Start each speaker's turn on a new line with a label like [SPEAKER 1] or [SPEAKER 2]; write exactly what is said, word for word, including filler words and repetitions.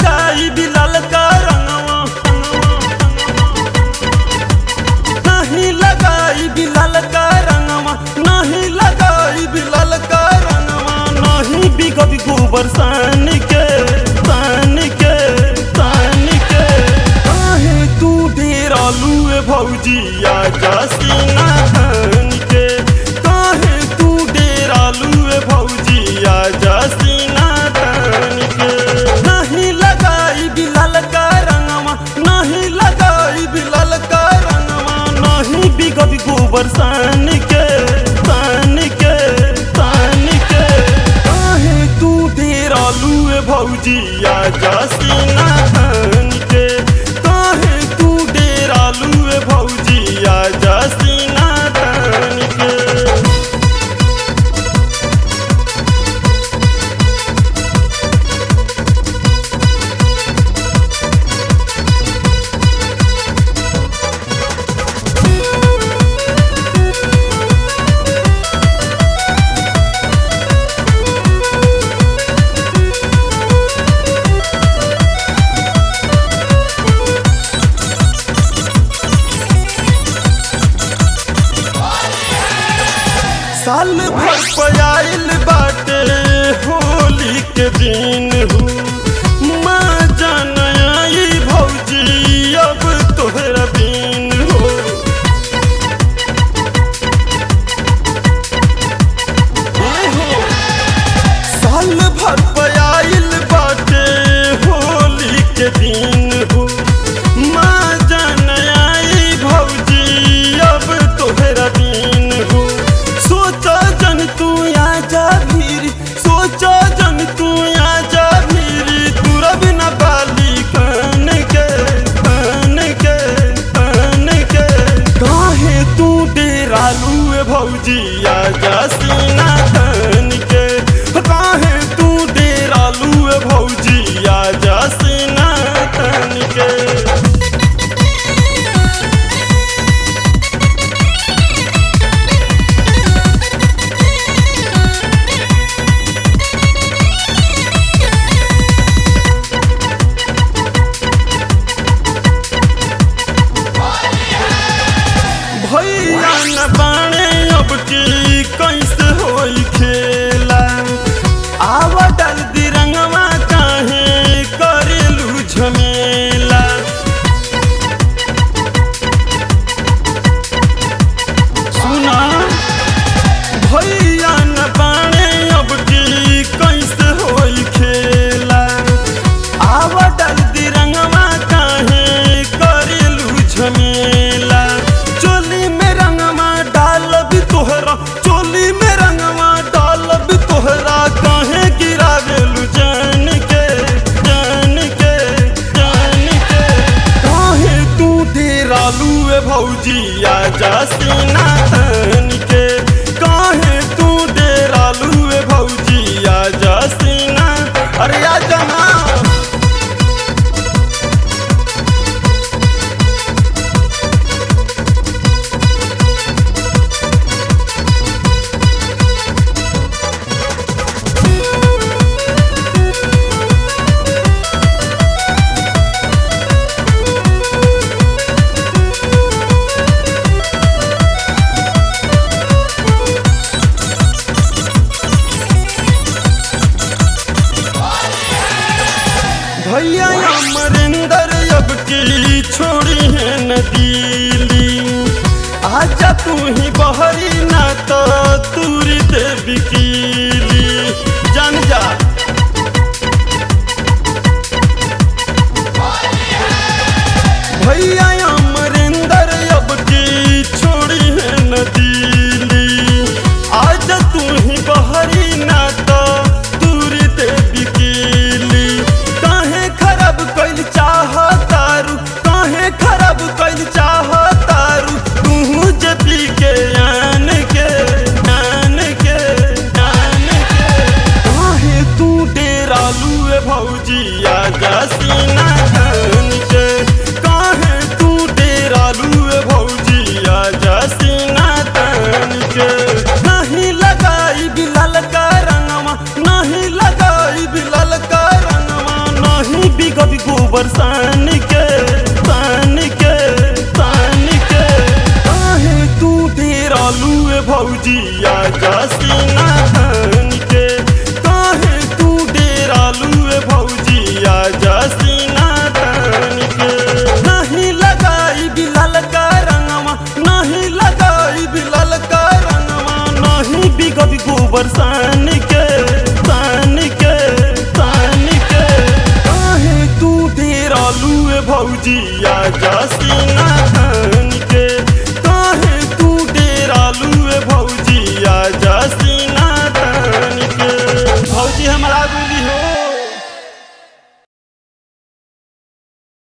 [SPEAKER 1] लगाई बिलाल का रंगवा, नहीं लगाई बिलाल का रंगवा, नहीं लगाई बिलाल का रंगवा, नहीं बिगब गोबर सान के सान के सान के। काहे तू डेरा लुए भौजी आजा सीना थान के, काहे तू डेरा लुए भौजी आजा सीना थान के। नहीं लगाई बिलाल का रंगवा, नहीं लगाई बिलाल का रंगवा, नहीं बिगब गोबर सान के सान के सान के। काहे तू डेरा लुए भौजी आजा सीना थान के, काहे तू डेरा लुए भौजी आजा सीना थान के। साल भर पयाइल बाटे होली के दिन हूँ, माँ जान आई भौजी अब तोहरा बिन हो। साल भर पयाइल बाटे होली के दिन हूँ, माँ जान आई भौजी अब तोहरा बिन हो। सोचा जन तू आजा भीरी, सोचा जन तू आजा भीरी, तुरा बिना बाली कान के कान के कान के। काहे तू डेरा लुए भौजी आजा सीना थान के, काहे तू डेरा लुए भौजी आजा सीना थान के। भैया न बाणे अब की कैसे होई खेला, आवा डाल दी रंगवा काहे करेलू झमेला। सुना भैया न बाणे अब की कैसे होई खेला, आवा डाल दी रंगवा काहे करेलू झमेला। चोली में रंगवा डालब तोहरा, चोली में रंगवा डालब तोहरा, काहे गिरावेलू जान के जान के जान के। काहे तू डेरा लुए भौजी आजा सीना थान के, काहे तू डेरा लुए भौजी आजा सीना। अरे आजा ना। भैया अमरिंदर अब की छोड़ी है न दिली, आजा तू ही बहरी ना तो तूरी देवी कीली। जान जा भैया अमरिंदर अब की छोड़ी है न दिली, आजा तू ही बहरी ना तो तूरी देवी कीली। काहे खराब कैल चाह तारू, काहे खराब कैल चाह तारू, तू जे पी के आन के आन के आन के। काहे तू डेरा लुए भौजी आजा सीना थान के, काहे तू डेरा लुए भौजी आजा सीना थान के। नहीं लगाई बिलाल का रंगवा, नहीं लगाई बिलाल का रंगवा, नहीं बिगड़ गोबर सान के सान के सान के काहे तू डेरालू ए भौजी आजा सीना तान के काहे तू डेरालू ए भौजी आजा सीना तान के नहीं लगाई बिलाल का रंगवा नहीं लगाई बिलाल का रंगवा नहीं बिगब गोबर सान के सान के सान के काहे तू डेरालू ए भौजी आजा सीना तान के काहे तू डेरालू ए भौजी आजा सीना तान के भौजी हमारा बोली हो